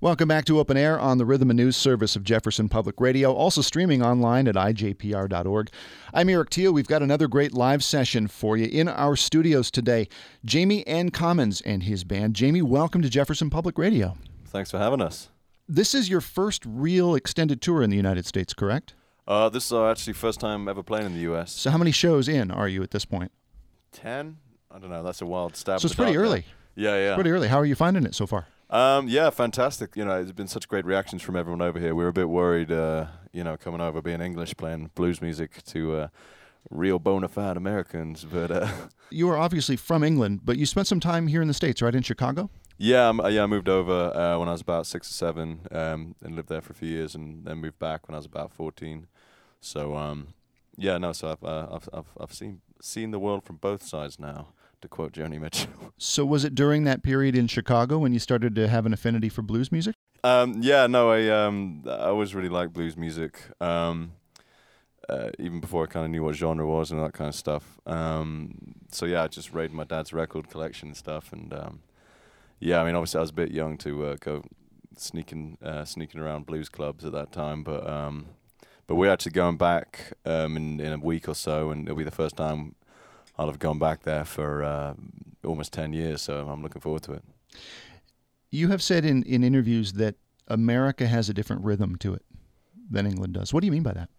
Welcome back to Open Air on the Rhythm and News service of Jefferson Public Radio, also streaming online at ijpr.org. I'm Eric Teal. We've got another great live session for you in our studios today. Jamie N. Commons and his band. Jamie, welcome to Jefferson Public Radio. Thanks for having us. This is your first real extended tour in the United States, correct? This is actually first time ever playing in the U.S. So how many shows in are you at this point? 10? I don't know. That's a wild stab. So it's pretty early. Yeah. It's pretty early. How are you finding it so far? Yeah, fantastic. You know, there's been such great reactions from everyone over here. We were a bit worried, coming over, being English, playing blues music to real bona fide Americans. But you are obviously from England, but you spent some time here in the States, right, in Chicago? Yeah, I moved over when I was about 6 or 7 and lived there for a few years, and then moved back when I was about 14. So, so I've seen the world from both sides now, to quote Joni Mitchell. So was it during that period in Chicago when you started to have an affinity for blues music? I always really liked blues music, even before I kind of knew what genre was and that kind of stuff. I just raided my dad's record collection and stuff, and obviously I was a bit young to go sneaking around blues clubs at that time, but we're actually going back in a week or so, and it'll be the first time I'll have gone back there for almost 10 years, so I'm looking forward to it. You have said in interviews that America has a different rhythm to it than England does. What do you mean by that?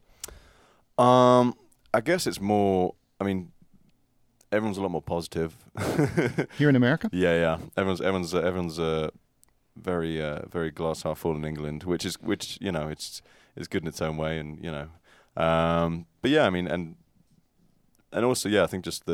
I guess it's more, everyone's a lot more positive. Here in America? Yeah. Everyone's very very glass half full in England, which is good in its own way, and and also, I think just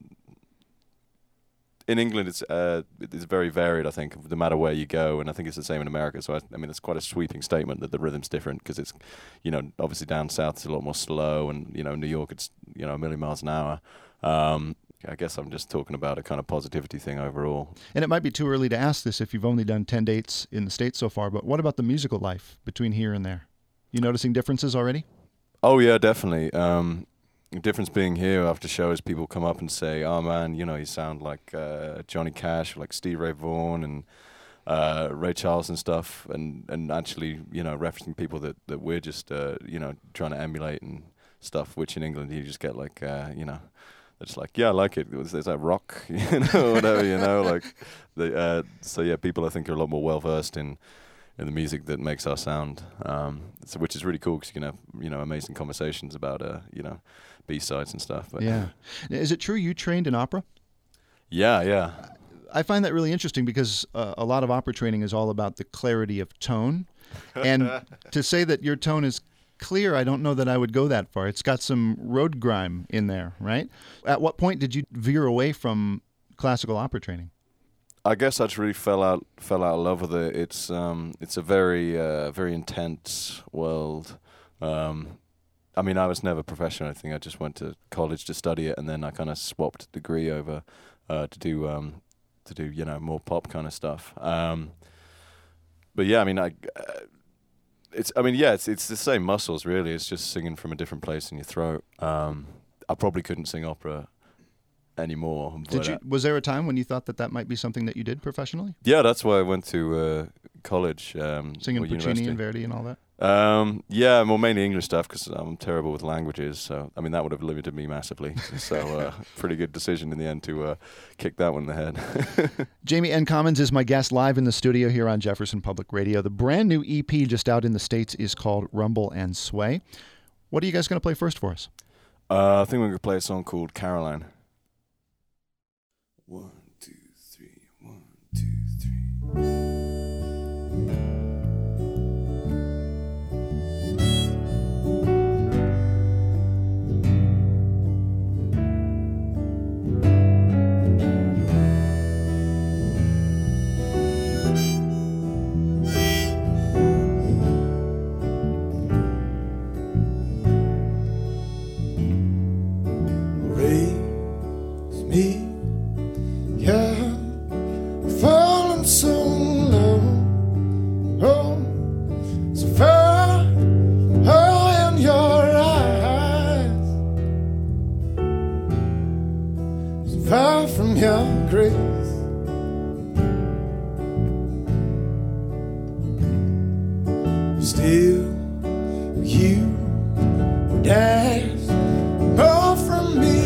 in England, it's very varied, I think, no matter where you go, and I think it's the same in America. So, it's quite a sweeping statement that the rhythm's different, because it's, obviously down south it's a lot more slow, and, New York it's, a million miles an hour. I guess I'm just talking about a kind of positivity thing overall. And it might be too early to ask this if you've only done 10 dates in the States so far, but what about the musical life between here and there? You noticing differences already? Oh, yeah, definitely. The difference being here after shows, people come up and say, "Oh man, you sound like Johnny Cash, or like Steve Ray Vaughan and Ray Charles and stuff," and actually, referencing people that we're just trying to emulate and stuff. Which in England you just get like it's like, yeah, I like it. Is that rock, whatever, like people I think are a lot more well versed in the music that makes our sound, which is really cool, because you can have amazing conversations about B-sides and stuff. But yeah. Is it true you trained in opera? Yeah. I find that really interesting, because a lot of opera training is all about the clarity of tone. And to say that your tone is clear, I don't know that I would go that far. It's got some road grime in there, right? At what point did you veer away from classical opera training? I guess I just really fell out of love with it. It's a very very intense world. I was never professional or anything. I just went to college to study it, and then I kind of swapped degree over to do more pop kind of stuff. It's the same muscles really. It's just singing from a different place in your throat. I probably couldn't sing opera anymore. Was there a time when you thought that might be something that you did professionally? Yeah, that's why I went to college. Singing Puccini and Verdi and all that? Mainly English stuff, because I'm terrible with languages. So, that would have limited me massively. So, pretty good decision in the end to kick that one in the head. Jamie N. Commons is my guest live in the studio here on Jefferson Public Radio. The brand new EP just out in the States is called Rumble and Sway. What are you guys going to play first for us? I think we're going to play a song called Caroline. 1, 2, 3, 1, 2, 3. Me, yeah, falling so Still, you would ask more from me.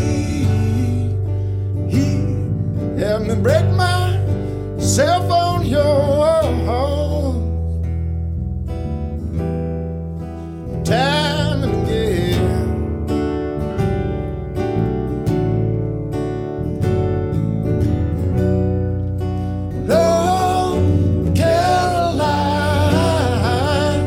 He helped me break myself on yours time and again. Lord Caroline,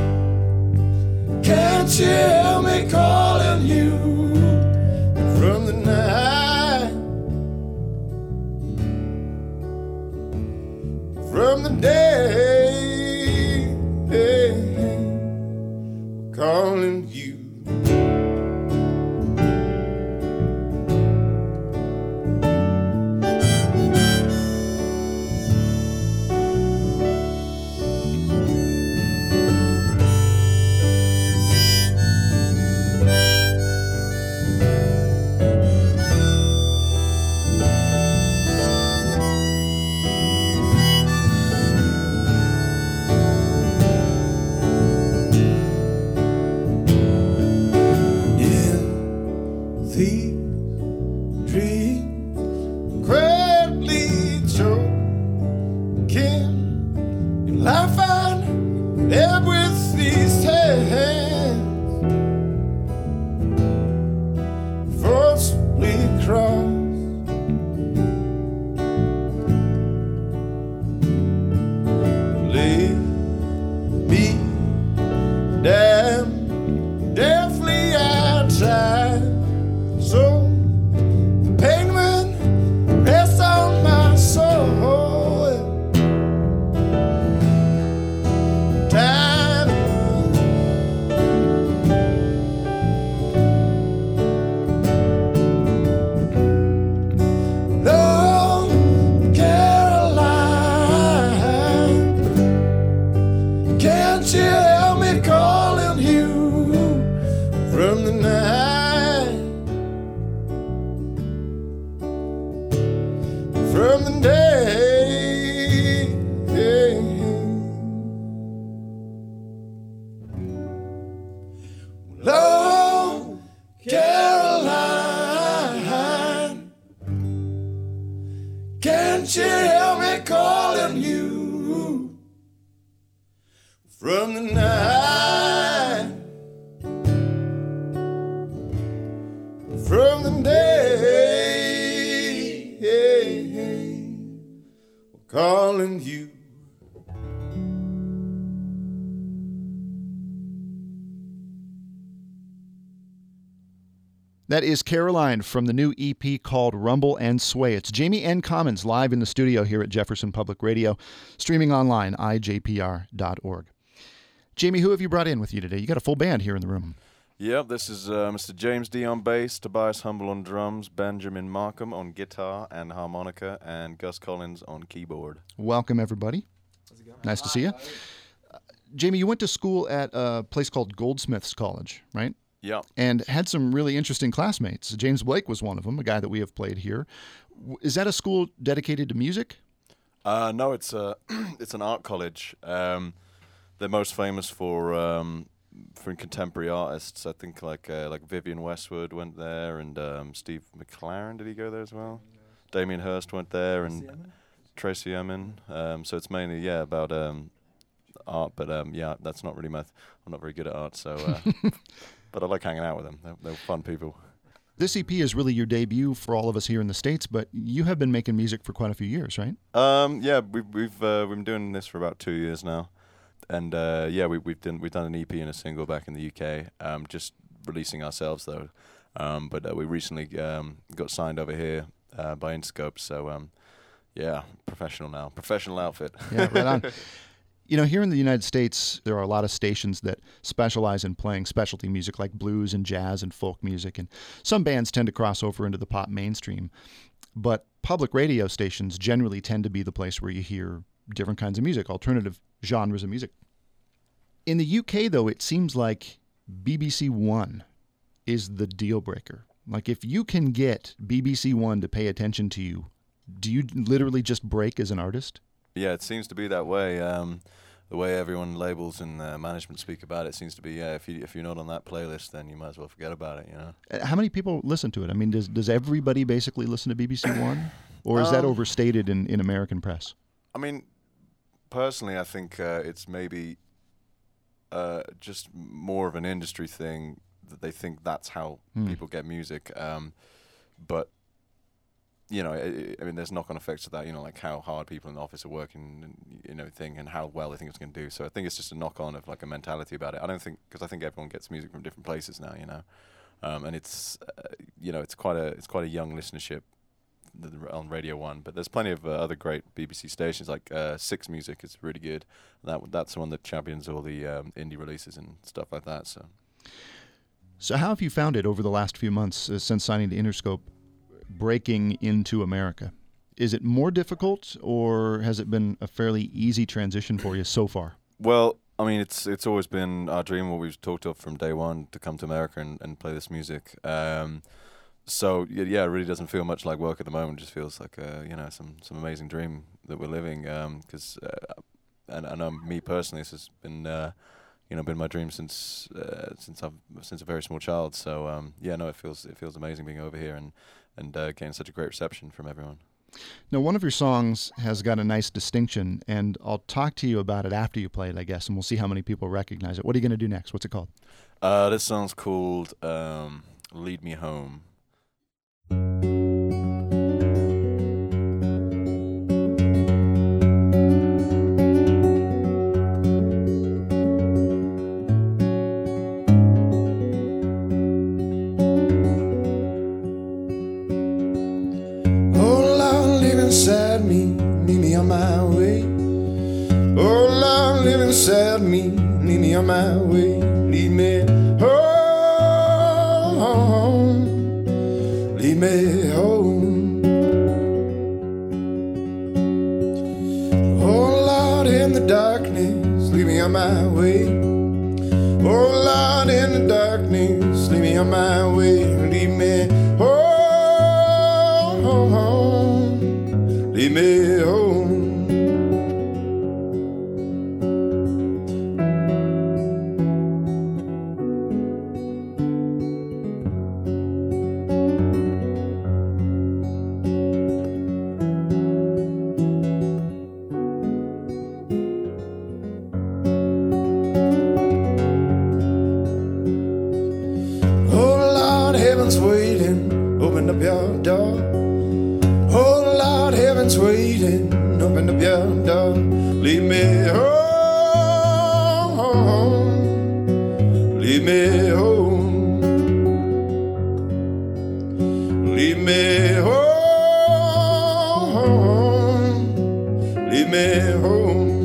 can't you help me calling you from the night, from the day, calling you. Can't you help me calling you from the night, from the day, calling you. That is Caroline from the new EP called Rumble and Sway. It's Jamie N. Commons live in the studio here at Jefferson Public Radio, streaming online, ijpr.org. Jamie, who have you brought in with you today? You got a full band here in the room. Yep, this is Mr. James D on bass, Tobias Humble on drums, Benjamin Markham on guitar and harmonica, and Gus Collins on keyboard. Welcome, everybody. How's it going? Nice to see you. Jamie, you went to school at a place called Goldsmiths College, right? Yeah. And had some really interesting classmates. James Blake was one of them, a guy that we have played here. Is that a school dedicated to music? No, it's an art college. They're most famous for contemporary artists. I think like Vivian Westwood went there, and Steve McLaren, did he go there as well? Damien Hirst went there, and Tracy Emin. So it's mainly about art, but that's not really I'm not very good at art, so. But I like hanging out with them. They're fun people. This EP is really your debut for all of us here in the States, but you have been making music for quite a few years, right? Yeah, we've been doing this for about 2 years now, and we've done an EP and a single back in the UK. Just releasing ourselves though, but we recently got signed over here by Interscope. So professional outfit. Yeah, right on. You know, here in the United States, there are a lot of stations that specialize in playing specialty music like blues and jazz and folk music, and some bands tend to cross over into the pop mainstream. But public radio stations generally tend to be the place where you hear different kinds of music, alternative genres of music. In the UK, though, it seems like BBC One is the deal breaker. Like, if you can get BBC One to pay attention to you, do you literally just break as an artist? Yeah, it seems to be that way. the way everyone labels and management speak about it seems to be, if you're not on that playlist, then you might as well forget about it, you know. How many people listen to it? I mean, does everybody basically listen to BBC One, or is that overstated in American press? I mean, personally, I think it's maybe just more of an industry thing that they think that's how people get music. But you know, I mean, there's knock-on effects to that. You know, like how hard people in the office are working, and you know, and how well they think it's going to do. So I think it's just a knock-on of like a mentality about it. I don't think, because I think everyone gets music from different places now. You know, and it's you know, it's quite a young listenership on Radio 1, but there's plenty of other great BBC stations, like Six Music is really good. That's the one that champions all the indie releases and stuff like that. So how have you found it over the last few months since signing to Interscope, breaking into America? Is it more difficult, or has it been a fairly easy transition for you so far? Well, I mean, it's always been our dream, what we've talked of from day one, to come to America and play this music. So yeah, it really doesn't feel much like work at the moment. It just feels like you know, some amazing dream that we're living. Because and I know me personally, this has been you know, been my dream since a very small child. So yeah, no, it feels amazing being over here and getting such a great reception from everyone. Now, one of your songs has got a nice distinction, and I'll talk to you about it after you play it, I guess, and we'll see how many people recognize it. What are you going to do next? What's it called? This song's called "Lead Me Home." Inside me, lead me on my way. Oh Lord, live inside me, lead me on my way. Lead me home, lead me home. Oh Lord, in the darkness, lead me on my way. Oh Lord, in the darkness, lead me on my way. Lead me home. Lead me home. Oh Lord, heaven's waiting. Open up your door. Oh Lord, heaven's waiting. Open up your door. Lead me home. Lead me home. Lead me home. Lead me home.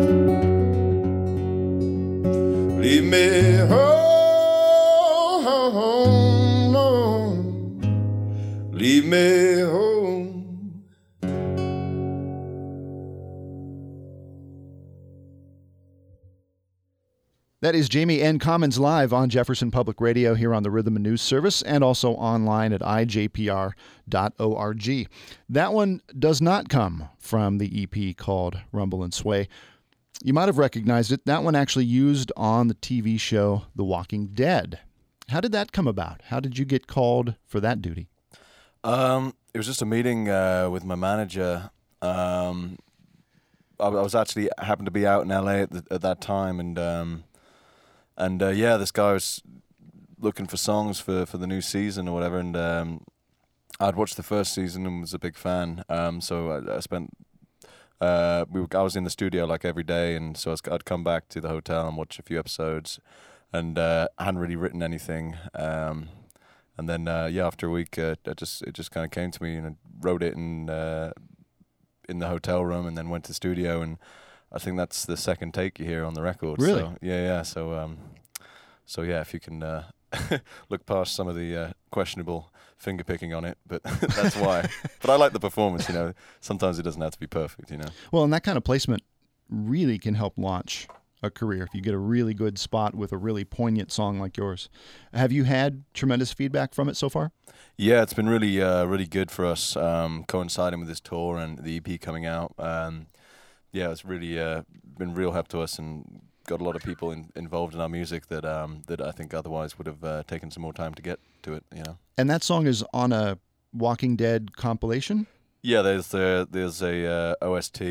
Lead me home. Lead me home. That is Jamie N. Commons live on Jefferson Public Radio here on the Rhythm and News Service, and also online at ijpr.org. That one does not come from the EP called Rumble and Sway. You might have recognized it. That one actually used on the TV show The Walking Dead. How did that come about? How did you get called for that duty? It was just a meeting with my manager. I was actually happened to be out in LA at that time, and yeah, this guy was looking for songs for the new season or whatever, and I'd watched the first season and was a big fan. So I spent I was in the studio like every day, and so I'd come back to the hotel and watch a few episodes, and I hadn't really written anything. And then yeah, after a week, it just kind of came to me, and I wrote it in the hotel room, and then went to the studio, and I think that's the second take you hear on the record. Really? So, yeah. So yeah, if you can look past some of the questionable finger picking on it, but that's why. But I like the performance. You know, sometimes it doesn't have to be perfect. You know. Well, and that kind of placement really can help launch a career if you get a really good spot with a really poignant song like yours. Have you had tremendous feedback from it so far? Yeah, it's been really good for us, coinciding with this tour and the EP coming out. yeah, it's really been real help to us and got a lot of people involved in our music that that I think otherwise would have taken some more time to get to it. You know. And that song is on a Walking Dead compilation? Yeah, there's a OST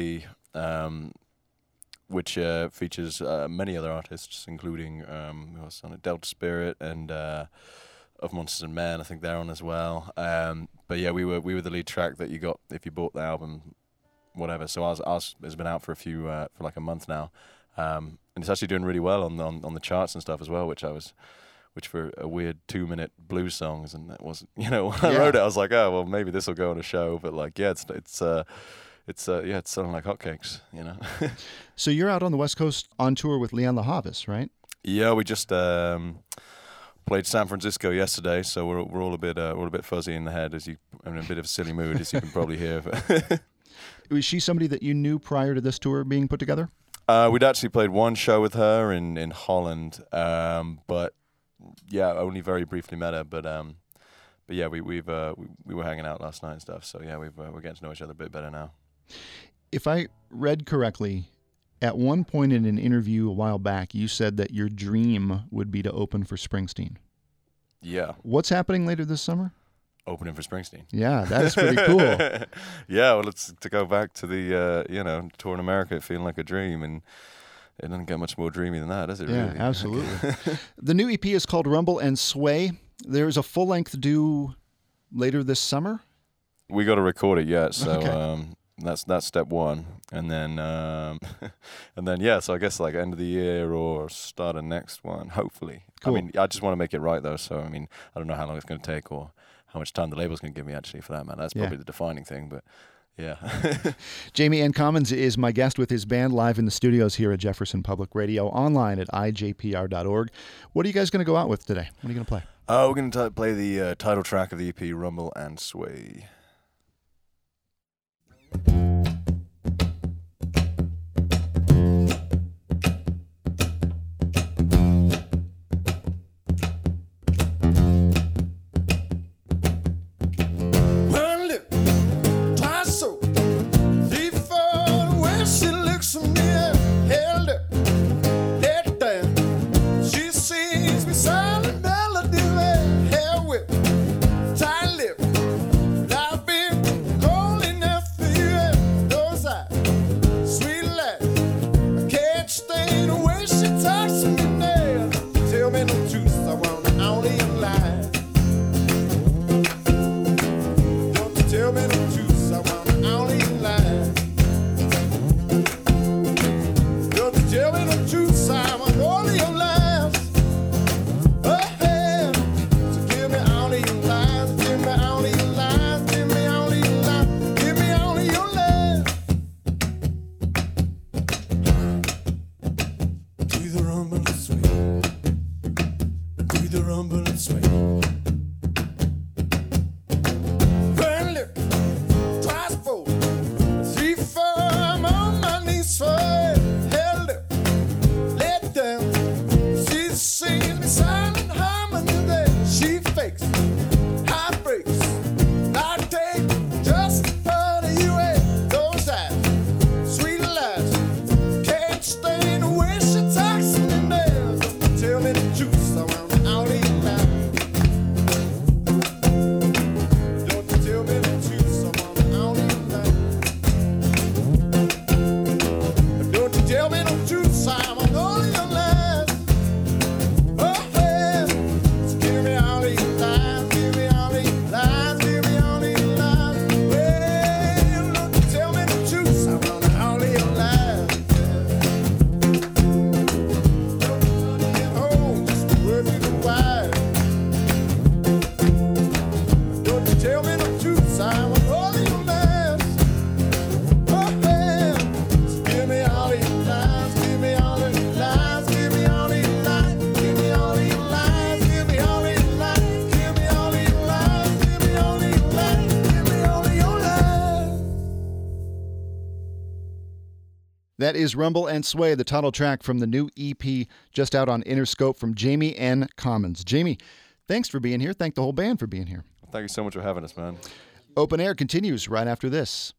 which features many other artists, including who else on it? Delta Spirit and of Monsters and Men. I think they're on as well. But yeah, we were the lead track that you got if you bought the album, whatever. So ours has been out for for like a month now, and it's actually doing really well on the charts and stuff as well, which for a weird 2-minute blues songs, and that wasn't, when I wrote it, I was like, oh well, maybe this will go on a show, but like, yeah, it's selling like hotcakes, So you're out on the West Coast on tour with Leon LaHavis, right? Yeah, we just played San Francisco yesterday, so we're all a bit fuzzy in the head, as you in a bit of a silly mood, as you can probably hear. Was she somebody that you knew prior to this tour being put together? We'd actually played one show with her in Holland, but yeah, only very briefly met her. But yeah, we were hanging out last night and stuff. So yeah, we're getting to know each other a bit better now. If I read correctly, at one point in an interview a while back, you said that your dream would be to open for Springsteen. Yeah. What's happening later this summer? Opening for Springsteen. Yeah, that's pretty cool. Yeah, well, it's to go back to the tour in America, feeling like a dream, and it doesn't get much more dreamy than that, does it? Yeah, really? Absolutely. The new EP is called Rumble and Sway. There's a full length due later this summer. We got to record it yet, so Okay. that's step one, and then yeah. So I guess like end of the year or start of next one, hopefully. Cool. I mean, I just want to make it right though. So I mean, I don't know how long it's going to take or how much time the label's going to give me actually for that, man. That's probably the defining thing, but yeah. Jamie N. Commons is my guest with his band live in the studios here at Jefferson Public Radio, online at ijpr.org. What are you guys going to go out with today? What are you going to play? We're going to play the title track of the EP, Rumble and Sway. That is Rumble and Sway, the title track from the new EP just out on Interscope from Jamie N. Commons. Jamie, thanks for being here. Thank the whole band for being here. Thank you so much for having us, man. Open Air continues right after this.